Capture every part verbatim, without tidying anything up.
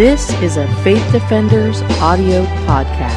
This is a Faith Defenders audio podcast.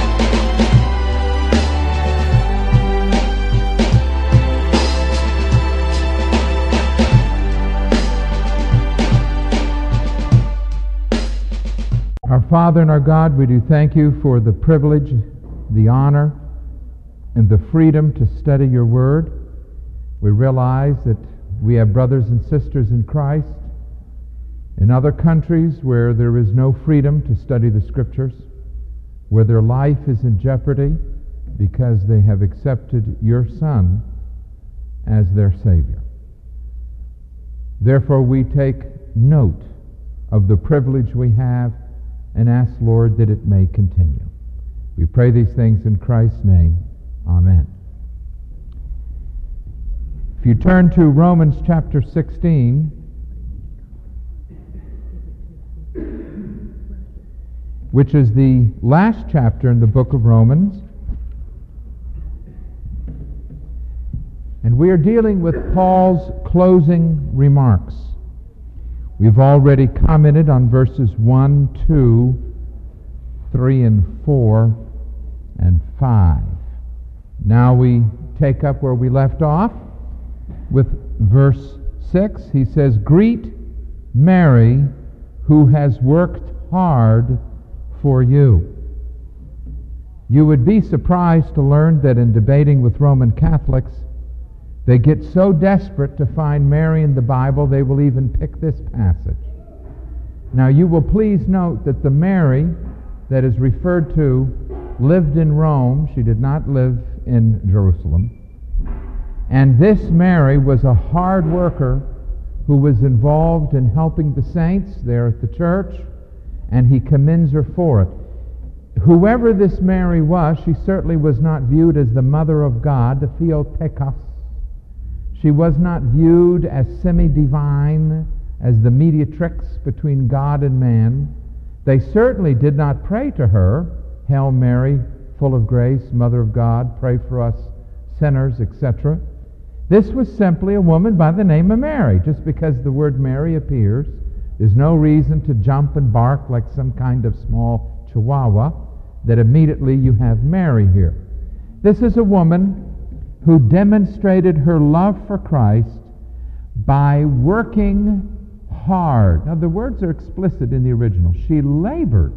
Our Father and our God, we do thank you for the privilege, the honor, and the freedom to study your word. We realize that we have brothers and sisters in Christ in other countries where there is no freedom to study the Scriptures, where their life is in jeopardy because they have accepted your Son as their Savior. Therefore, we take note of the privilege we have and ask, Lord, that it may continue. We pray these things in Christ's name. Amen. If you turn to Romans chapter sixteen, which is the last chapter in the book of Romans, and we are dealing with Paul's closing remarks. We've already commented on verses one, two, three, and four, and five. Now we take up where we left off with verse six. He says, "Greet Mary, who has worked hard for you." You would be surprised to learn that in debating with Roman Catholics, they get so desperate to find Mary in the Bible, they will even pick this passage. Now you will please note that the Mary that is referred to lived in Rome. She did not live in Jerusalem. And this Mary was a hard worker who was involved in helping the saints there at the church, and he commends her for it. Whoever this Mary was, she certainly was not viewed as the mother of God, the Theotokos. She was not viewed as semi-divine, as the mediatrix between God and man. They certainly did not pray to her, "Hail Mary, full of grace, Mother of God, pray for us sinners," et cetera. This was simply a woman by the name of Mary. Just because the word Mary appears, there's no reason to jump and bark like some kind of small chihuahua that immediately you have Mary here. This is a woman who demonstrated her love for Christ by working hard. Now the words are explicit in the original. She labored.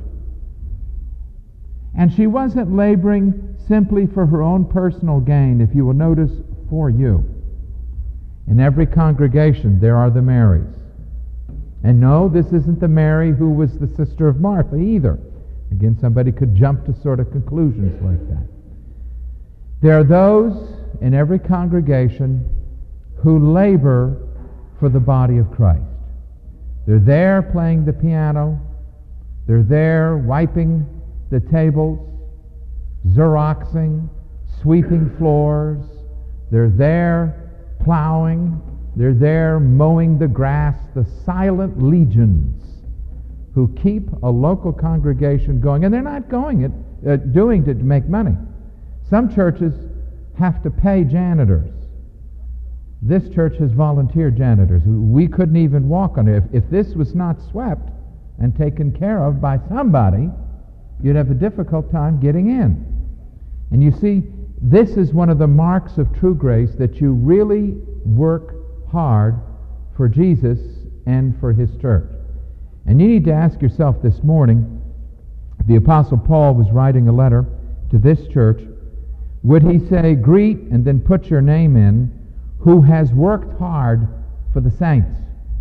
And she wasn't laboring simply for her own personal gain. If you will notice, for you. In every congregation there are the Marys. And no, this isn't the Mary who was the sister of Martha either. Again, somebody could jump to sort of conclusions like that. There are those in every congregation who labor for the body of Christ. They're there playing the piano. They're there wiping the tables, Xeroxing, sweeping floors. They're there plowing. They're there mowing the grass, the silent legions who keep a local congregation going. And they're not going it, uh, doing it to make money. Some churches have to pay janitors. This church has volunteer janitors. We couldn't even walk on it. If, if this was not swept and taken care of by somebody, you'd have a difficult time getting in. And you see, this is one of the marks of true grace, that you really work hard for Jesus and for His church. And you need to ask yourself this morning, if the Apostle Paul was writing a letter to this church, would he say, "Greet," and then put your name in, "who has worked hard for the saints"?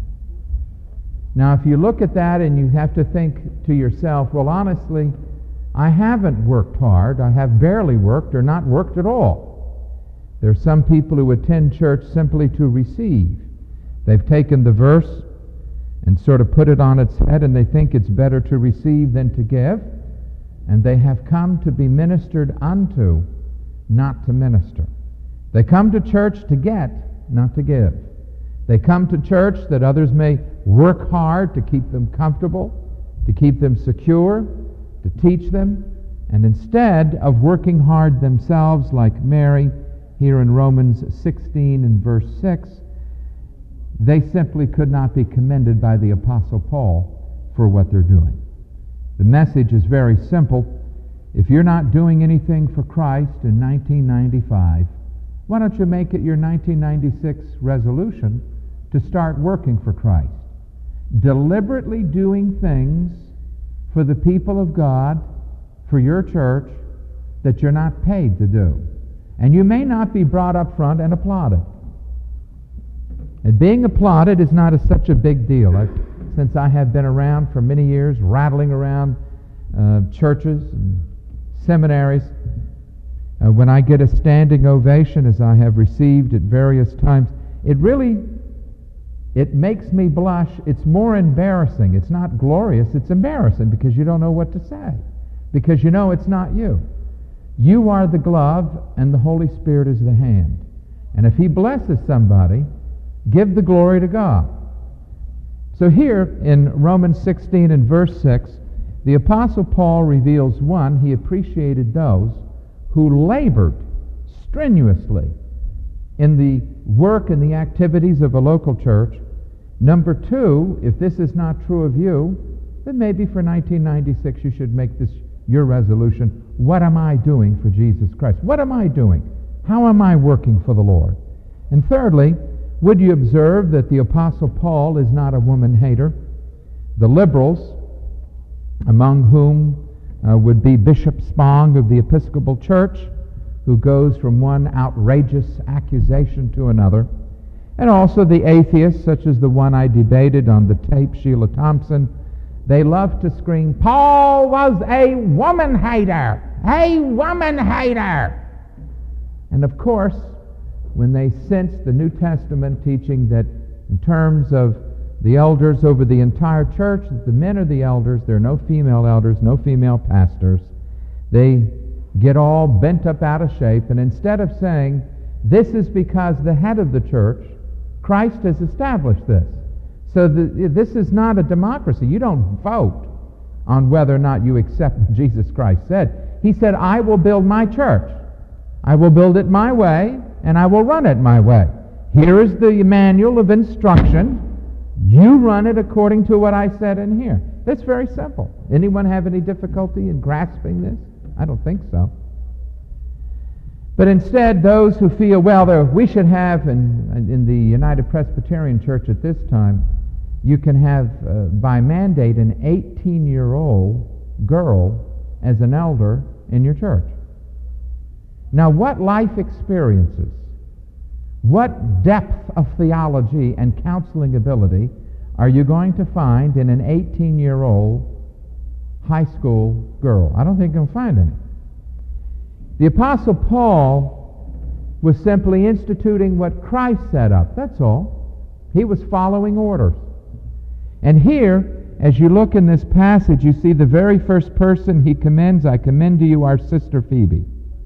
Now, if you look at that and you have to think to yourself, well, honestly, I haven't worked hard. I have barely worked or not worked at all. There are some people who attend church simply to receive. They've taken the verse and sort of put it on its head, and they think it's better to receive than to give. And they have come to be ministered unto, not to minister. They come to church to get, not to give. They come to church that others may work hard to keep them comfortable, to keep them secure, to teach them, and instead of working hard themselves like Mary here in Romans sixteen and verse six, they simply could not be commended by the Apostle Paul for what they're doing. The message is very simple. If you're not doing anything for Christ in nineteen ninety-five, why don't you make it your nineteen ninety-six resolution to start working for Christ? Deliberately doing things for the people of God, for your church, that you're not paid to do. And you may not be brought up front and applauded. And being applauded is not a, such a big deal. I've, since I have been around for many years, rattling around uh, churches and seminaries, uh, when I get a standing ovation, as I have received at various times, it really, it makes me blush. It's more embarrassing. It's not glorious. It's embarrassing because you don't know what to say, because you know it's not you. You are the glove, and the Holy Spirit is the hand. And if He blesses somebody, give the glory to God. So here in Romans sixteen and verse six, the Apostle Paul reveals, one, he appreciated those who labored strenuously in the work and the activities of a local church. Number two, if this is not true of you, then maybe for nineteen ninety-six you should make this your resolution. What am I doing for Jesus Christ? What am I doing? How am I working for the Lord? And thirdly, would you observe that the Apostle Paul is not a woman hater? The liberals, among whom uh, would be Bishop Spong of the Episcopal Church, who goes from one outrageous accusation to another, and also the atheists, such as the one I debated on the tape, Sheila Thompson, they love to scream, Paul was a woman hater, a woman hater. And of course, when they sense the New Testament teaching that in terms of the elders over the entire church, that the men are the elders, there are no female elders, no female pastors, they get all bent up out of shape, and instead of saying, this is because the head of the church, Christ has established this. So the, this is not a democracy. You don't vote on whether or not you accept what Jesus Christ said. He said, I will build my church. I will build it my way, and I will run it my way. Here is the manual of instruction. You run it according to what I said in here. That's very simple. Anyone have any difficulty in grasping this? I don't think so. But instead, those who feel, well, there, we should have, in, in the United Presbyterian Church at this time, you can have, uh, by mandate, an eighteen-year-old girl as an elder in your church. Now, what life experiences, what depth of theology and counseling ability are you going to find in an eighteen-year-old high school girl? I don't think you'll find any. The Apostle Paul was simply instituting what Christ set up. That's all. He was following orders. And here, as you look in this passage, you see the very first person he commends, I commend to you our sister Phoebe.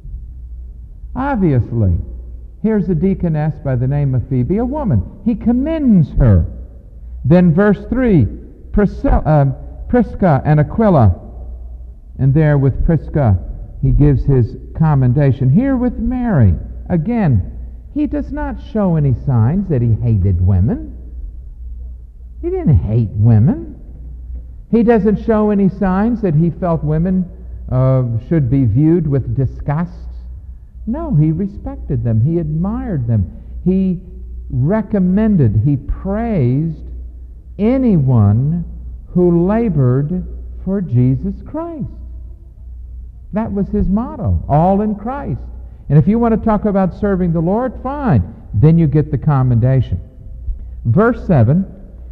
Obviously, here's a deaconess by the name of Phoebe, a woman. He commends her. Then verse three, Priscilla, uh, Prisca and Aquila. And there with Prisca, he gives his commendation. Here with Mary, again, he does not show any signs that he hated women. He didn't hate women. He doesn't show any signs that he felt women uh, should be viewed with disgust. No, he respected them. He admired them. He recommended, he praised anyone who labored for Jesus Christ. That was his motto, all in Christ. And if you want to talk about serving the Lord, fine. Then you get the commendation. Verse seven,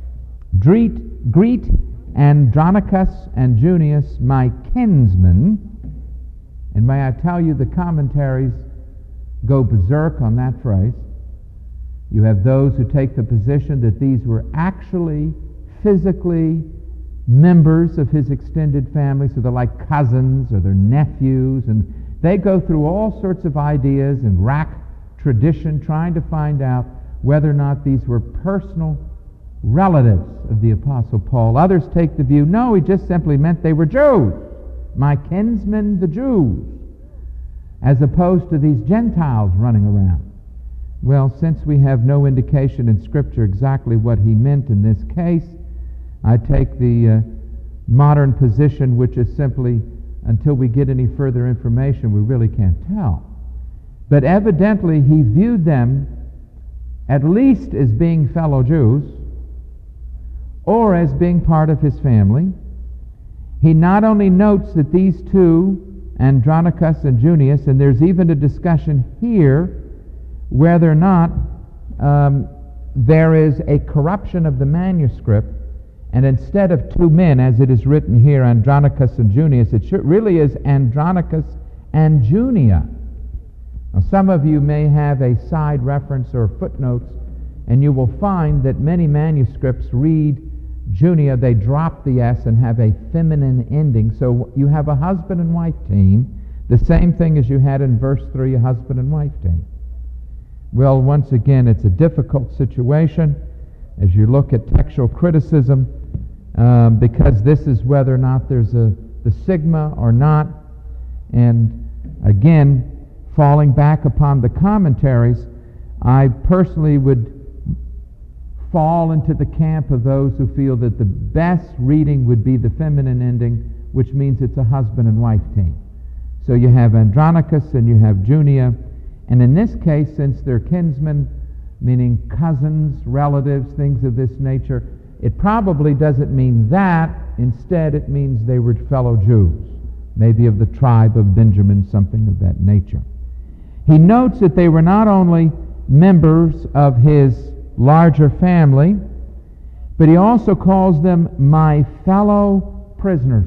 Greet, greet Andronicus and Junius, my kinsmen. And may I tell you, the commentaries go berserk on that phrase. You have those who take the position that these were actually physically members of his extended family, so they're like cousins or they're nephews, and they go through all sorts of ideas and rack tradition trying to find out whether or not these were personal relatives of the Apostle Paul. Others take the view, no, he just simply meant they were Jews, my kinsmen the Jews, as opposed to these Gentiles running around. Well, since we have no indication in Scripture exactly what he meant in this case, I take the modern position, which is simply, until we get any further information, we really can't tell. But evidently he viewed them at least as being fellow Jews or as being part of his family. He not only notes that these two, Andronicus and Junius, and there's even a discussion here whether or not um, there is a corruption of the manuscript, and instead of two men, as it is written here, Andronicus and Junius, it should, really is Andronicus and Junia. Now, some of you may have a side reference or footnotes, and you will find that many manuscripts read Junia, they drop the S and have a feminine ending. So you have a husband and wife team, the same thing as you had in verse three, a husband and wife team. Well, once again, it's a difficult situation as you look at textual criticism, um, because this is whether or not there's a the sigma or not. And again, falling back upon the commentaries, I personally would fall into the camp of those who feel that the best reading would be the feminine ending, which means it's a husband and wife team. So you have Andronicus and you have Junia, and in this case, since they're kinsmen, meaning cousins, relatives, things of this nature, it probably doesn't mean that. Instead, it means they were fellow Jews, maybe of the tribe of Benjamin, something of that nature. He notes that they were not only members of his larger family, but he also calls them my fellow prisoners.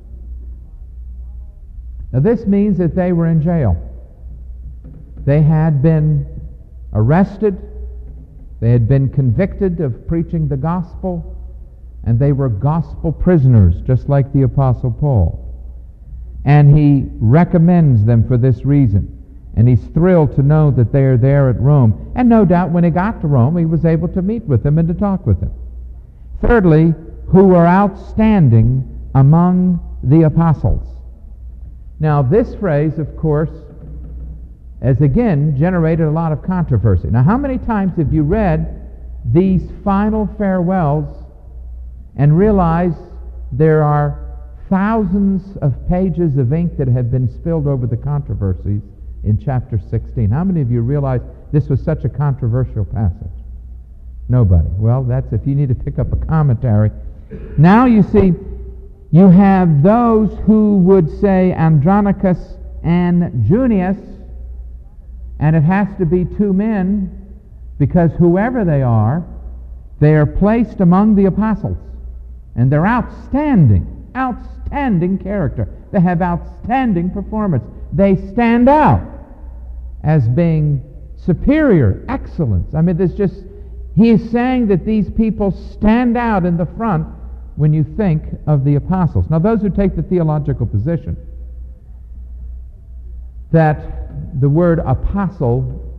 Now this means that they were in jail. They had been arrested, they had been convicted of preaching the gospel, and they were gospel prisoners, just like the Apostle Paul. And he recommends them for this reason. And he's thrilled to know that they are there at Rome. And no doubt when he got to Rome, he was able to meet with them and to talk with them. Thirdly, who are outstanding among the apostles. Now, this phrase, of course, has again generated a lot of controversy. Now, how many times have you read these final farewells and realized there are thousands of pages of ink that have been spilled over the controversies in chapter sixteen? How many of you realize this was such a controversial passage? Nobody. Well, that's if you need to pick up a commentary. Now you see, you have those who would say Andronicus and Junius, and it has to be two men, because whoever they are, they are placed among the apostles, and they're outstanding, outstanding character. They have outstanding performance. They stand out as being superior, excellence. I mean, there's just, he is saying that these people stand out in the front when you think of the apostles. Now, those who take the theological position that the word apostle,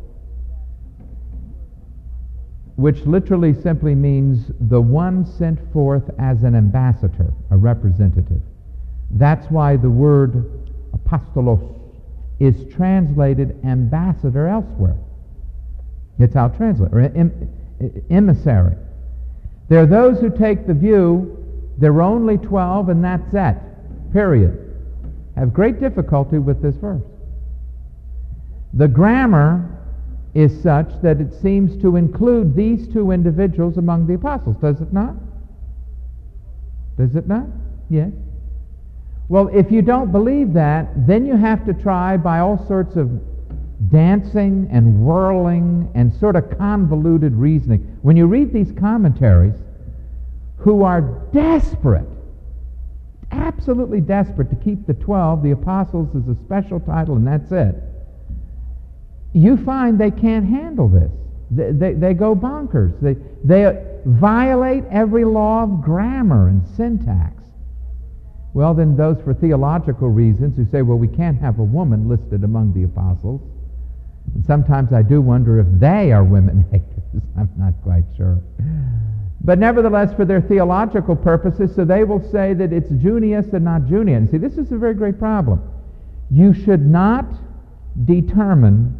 which literally simply means the one sent forth as an ambassador, a representative. That's why the word apostolos is translated ambassador elsewhere. It's how it's translated, or em, emissary. There are those who take the view there are only twelve and that's it, period. Have great difficulty with this verse. The grammar is such that it seems to include these two individuals among the apostles, does it not? Does it not? Yes. Well, if you don't believe that, then you have to try by all sorts of dancing and whirling and sort of convoluted reasoning. When you read these commentaries, who are desperate, absolutely desperate to keep the twelve, the apostles, as a special title, and that's it, you find they can't handle this. They, they, they go bonkers. They, they violate every law of grammar and syntax. Well, then those for theological reasons who say, well, we can't have a woman listed among the apostles. And sometimes I do wonder if they are women haters. I'm not quite sure. But nevertheless, for their theological purposes, so they will say that it's Junius and not Junia. And see, this is a very great problem. You should not determine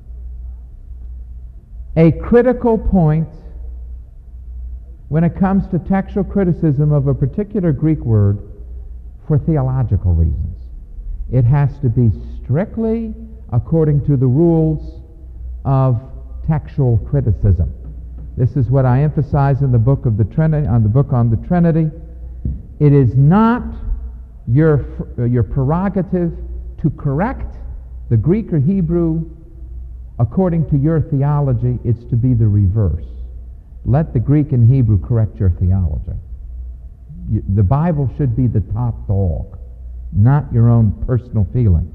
a critical point when it comes to textual criticism of a particular Greek word for theological reasons. It has to be strictly according to the rules of textual criticism. This is what I emphasize in the book of the Trinity, on the book on the Trinity. It is not your your prerogative to correct the Greek or Hebrew according to your theology. It's to be the reverse. Let the Greek and Hebrew correct your theology. You, the Bible should be the top dog, not your own personal feelings.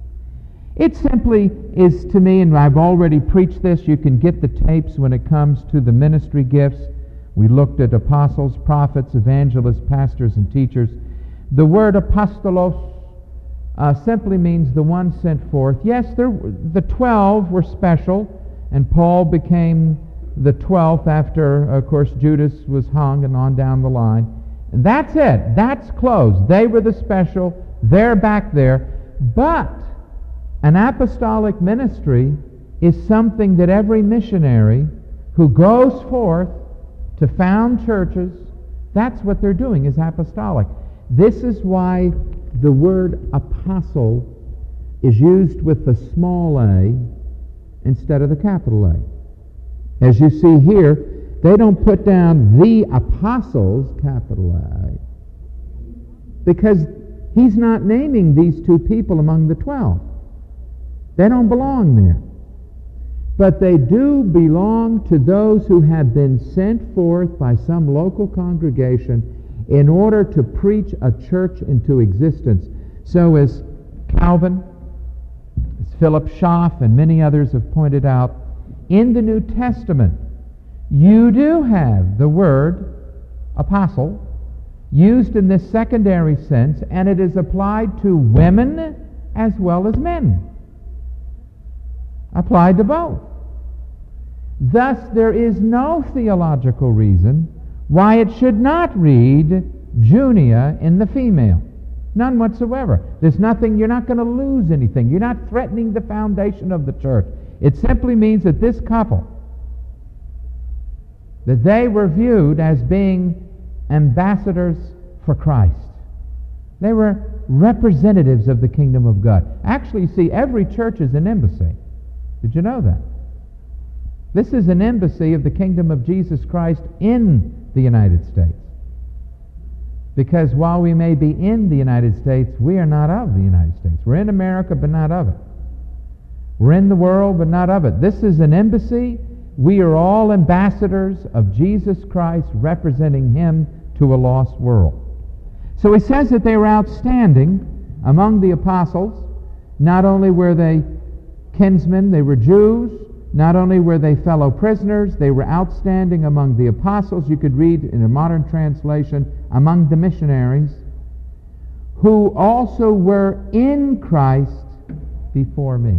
It simply is to me, and I've already preached this, you can get the tapes when it comes to the ministry gifts. We looked at apostles, prophets, evangelists, pastors, and teachers. The word apostolos uh, simply means the one sent forth. Yes, there, the twelve were special, and Paul became the twelfth after, of course, Judas was hung and on down the line. And that's it. That's closed. They were the special. They're back there. But an apostolic ministry is something that every missionary who goes forth to found churches, that's what they're doing, is apostolic. This is why the word apostle is used with the small a instead of the capital A. As you see here, they don't put down the apostles, capital A, because he's not naming these two people among the twelve. They don't belong there. But they do belong to those who have been sent forth by some local congregation in order to preach a church into existence. So as Calvin, as Philip Schaff, and many others have pointed out, in the New Testament, you do have the word apostle used in this secondary sense, and it is applied to women as well as men. Applied to both. Thus, there is no theological reason why it should not read Junia in the female. None whatsoever. There's nothing, you're not going to lose anything. You're not threatening the foundation of the church. It simply means that this couple, that they were viewed as being ambassadors for Christ. They were representatives of the kingdom of God. Actually, you see, every church is an embassy. Did you know that? This is an embassy of the kingdom of Jesus Christ in the United States. Because while we may be in the United States, we are not of the United States. We're in America, but not of it. We're in the world, but not of it. This is an embassy. We are all ambassadors of Jesus Christ, representing Him to a lost world. So he says that they were outstanding among the apostles. Not only were they kinsmen, they were Jews. Not only were they fellow prisoners, they were outstanding among the apostles. You could read in a modern translation, among the missionaries, who also were in Christ before me.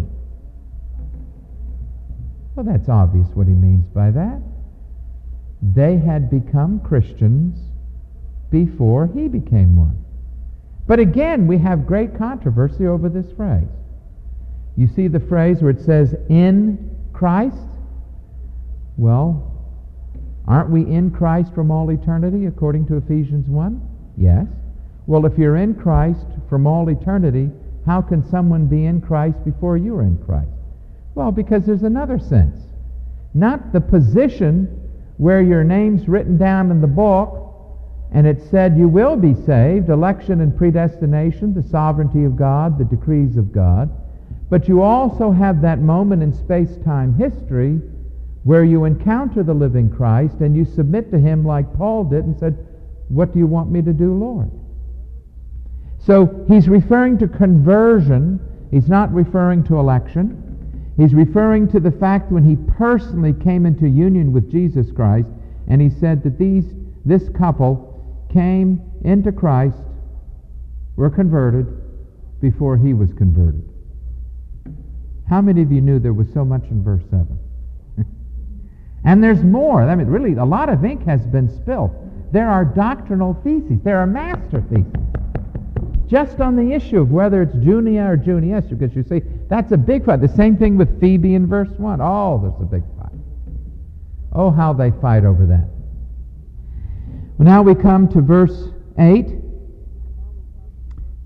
Well, that's obvious what he means by that. They had become Christians before he became one. But again, we have great controversy over this phrase. You see the phrase where it says, in Christ? Well, aren't we in Christ from all eternity, according to Ephesians one? Yes. Well, if you're in Christ from all eternity, how can someone be in Christ before you are in Christ? Well, because there's another sense. Not the position where your name's written down in the book and it said you will be saved, election and predestination, the sovereignty of God, the decrees of God. But you also have that moment in space-time history where you encounter the living Christ and you submit to Him like Paul did and said, what do you want me to do, Lord? So he's referring to conversion. He's not referring to election. He's referring to the fact when he personally came into union with Jesus Christ, and he said that these this couple came into Christ, were converted before he was converted. How many of you knew there was so much in verse seven? And there's more. I mean, really, a lot of ink has been spilled. There are doctrinal theses. There are master theses. Just on the issue of whether it's Junia or Junius, because you see, that's a big fight. The same thing with Phoebe in verse one. Oh, there's a big fight. Oh, how they fight over that. Well, now we come to verse eight.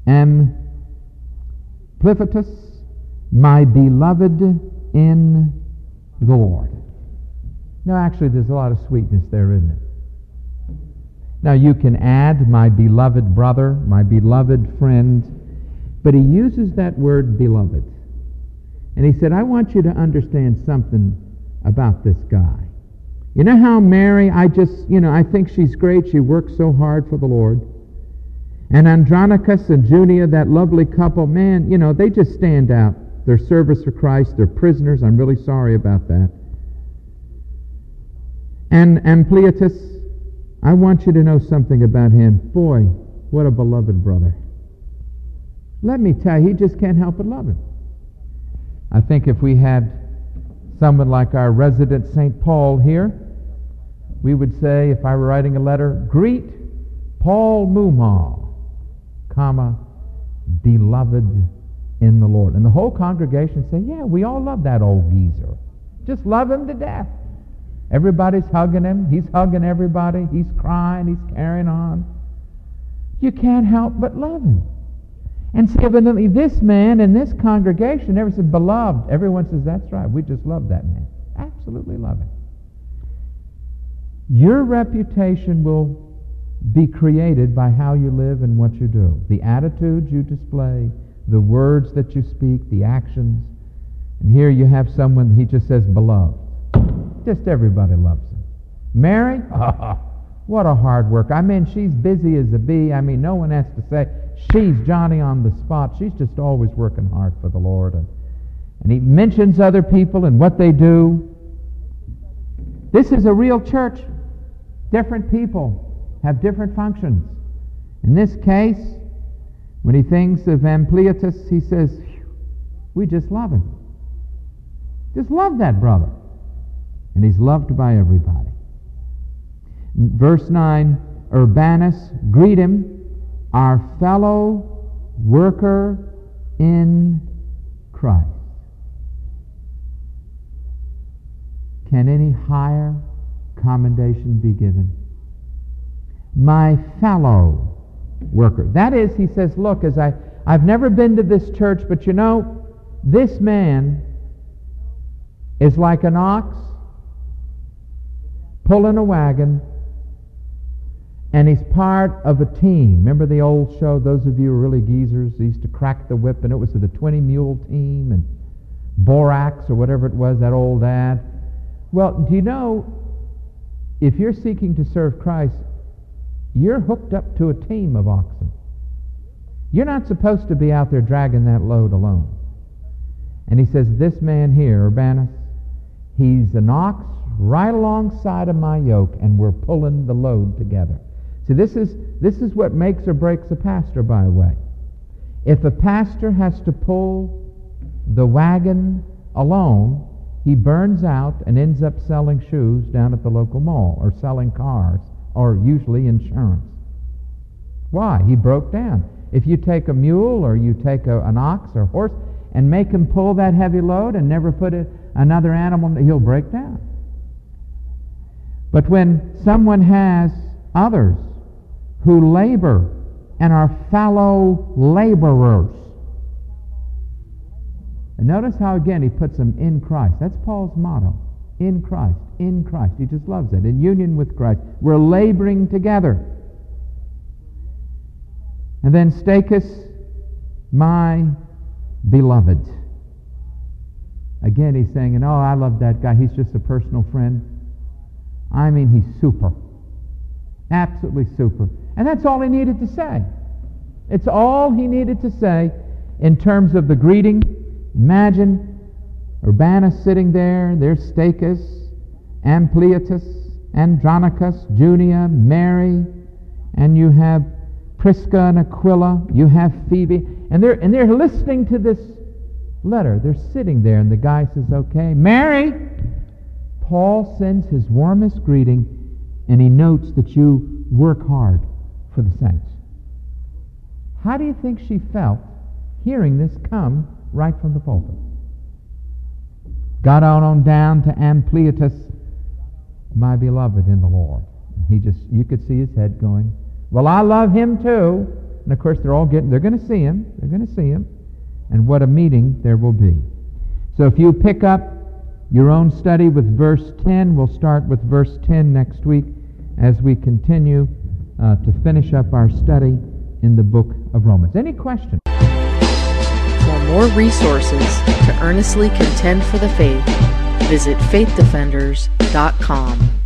Ampliatus, my beloved in the Lord. No, actually, there's a lot of sweetness there, isn't it? Now, you can add my beloved brother, my beloved friend, but he uses that word beloved. And he said, I want you to understand something about this guy. You know how Mary, I just, you know, I think she's great. She works so hard for the Lord. And Andronicus and Junia, that lovely couple, man, you know, they just stand out. Their service for Christ, they're prisoners. I'm really sorry about that. And Ampliatus, I want you to know something about him. Boy, what a beloved brother. Let me tell you, he just can't help but love him. I think if we had someone like our resident Saint Paul here, we would say, if I were writing a letter, greet Paul Mumma, comma, beloved in the Lord. And the whole congregation say, yeah, we all love that old geezer. Just love him to death. Everybody's hugging him. He's hugging everybody. He's crying. He's carrying on. You can't help but love him. And see, evidently this man in this congregation never said, beloved. Everyone says, that's right. We just love that man. Absolutely love him. Your reputation will be created by how you live and what you do. The attitudes you display, the words that you speak, the actions. And here you have someone, he just says, beloved. Just everybody loves him. Mary, what a hard worker. I mean, she's busy as a bee. I mean, no one has to say, she's Johnny on the spot. She's just always working hard for the Lord. And, and he mentions other people and what they do. This is a real church. Different people have different functions. In this case, when he thinks of Ampliatus, he says, we just love him. Just love that brother. And he's loved by everybody. Verse nine, Urbanus, greet him, our fellow worker in Christ. Can any higher commendation be given? My fellow worker. That is, he says, look, as I, I've never been to this church, but you know, this man is like an ox pulling a wagon, and he's part of a team. Remember the old show, those of you who are really geezers, they used to crack the whip, and it was the twenty-mule team, and Borax, or whatever it was, that old ad. Well, do you know, if you're seeking to serve Christ, you're hooked up to a team of oxen. You're not supposed to be out there dragging that load alone. And he says, this man here, Urbanus, he's an ox right alongside of my yoke, and we're pulling the load together. See, this is this is what makes or breaks a pastor, by the way. If a pastor has to pull the wagon alone, he burns out and ends up selling shoes down at the local mall, or selling cars, or usually insurance. Why? He broke down. If you take a mule, or you take a, an ox or horse, and make him pull that heavy load and never put it, another animal, he'll break down. But when someone has others who labor and are fellow laborers, and notice how again he puts them in Christ. That's Paul's motto. In Christ, in Christ. He just loves it. In union with Christ. We're laboring together. And then Stachys, my beloved. Again he's saying, oh, I love that guy. He's just a personal friend. I mean, he's super. Absolutely super. And that's all he needed to say. It's all he needed to say in terms of the greeting. Imagine Urbanus sitting there. There's Stachys, Ampliatus, Andronicus, Junia, Mary, and you have Prisca and Aquila. You have Phoebe. And they're, and they're listening to this letter. They're sitting there, and the guy says, okay, Mary. Paul sends his warmest greeting, and he notes that you work hard for the saints. How do you think she felt hearing this come right from the pulpit? Got on, on down to Ampliatus, my beloved in the Lord. He just, you could see his head going, well, I love him too. And of course, they're all getting, they're going to see him. They're going to see him. And what a meeting there will be. So if you pick up your own study with verse ten, we'll start with verse ten next week as we continue uh, to finish up our study in the book of Romans. Any questions? For more resources to earnestly contend for the faith, visit faith defenders dot com.